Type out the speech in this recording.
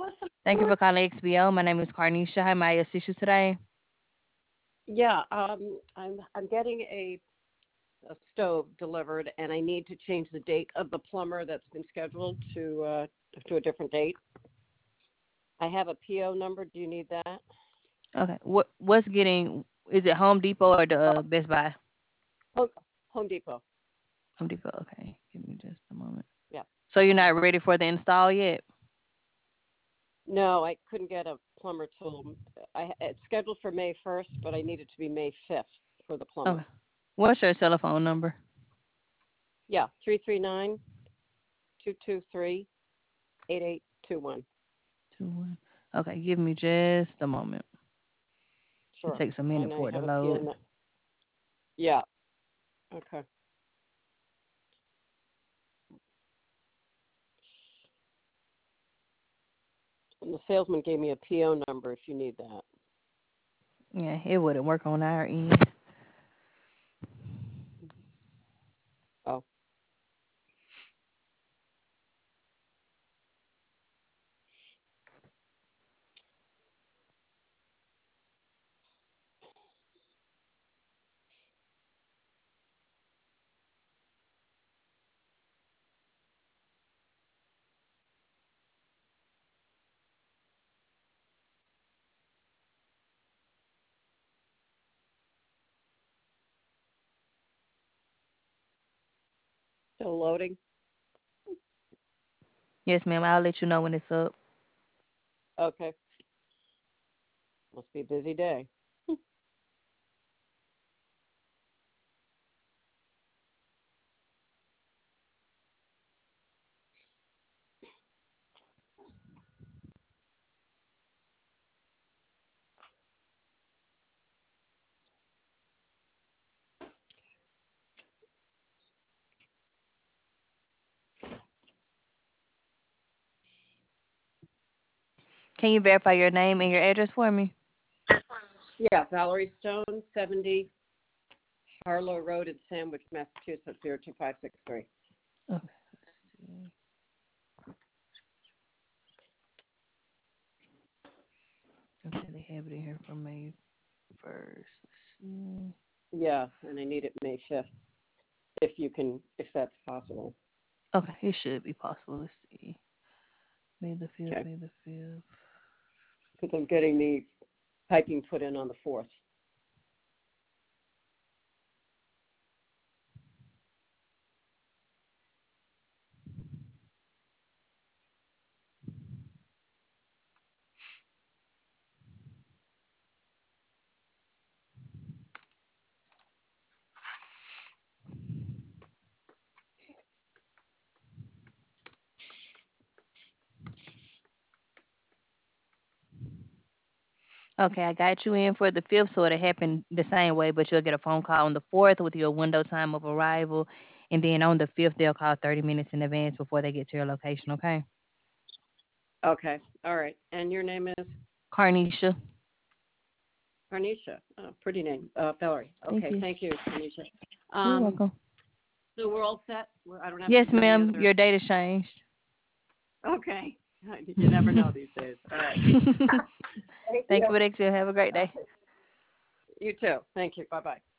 Thank you for calling XBO. My name is Carnisha. How may I assist you today? Yeah, I'm getting a stove delivered, and I need to change the date of the plumber that's been scheduled to a different date. I have a PO number. Do you need that? Okay. What's getting? Is it Home Depot or the Oh, Best Buy? Home Home Depot. Home Depot. Okay. Give me just a moment. Yeah. So you're not ready for the install yet? No, I couldn't get a plumber till it's scheduled for May 1st, but I need it to be May 5th for the plumber. Okay. What's your telephone number? Yeah, 339-223-8821. 21. Okay. Give me just a moment. It Sure. takes a minute And I for it to have a PO. load. Yeah. Okay. And the salesman gave me a PO number if you need that. Yeah, it wouldn't work on our end. Oh, still loading? Yes, ma'am. I'll let you know when it's up. Okay. Must be a busy day. Can you verify your name and your address for me? Yeah, Valerie Stone, 70 Harlow Road in Sandwich, Massachusetts, 02563. Okay. Let's see. Okay, they have it in here for May 1st. Let's see. Yeah, and I need it May 5th, if that's possible. Okay, it should be possible. Let's see. May the 5th, Okay. May the 5th. Because I'm getting the piping put in on the 4th. Okay, I got you in for the 5th, so it'll happen the same way, but you'll get a phone call on the 4th with your window time of arrival. And then on the 5th, they'll call 30 minutes in advance before they get to your location, okay? Okay. All right. And your name is Carnisha. Carnisha. Oh, pretty name. Valerie. Thank Okay. you. Thank you, Carnisha. You're Um, welcome. so we're all set. I don't have to Yes, do any ma'am. other. Your date has changed. Okay. You never know these days. All right. Thank Thank you. you for the experience. Have a great day. You too. Thank you. Bye bye.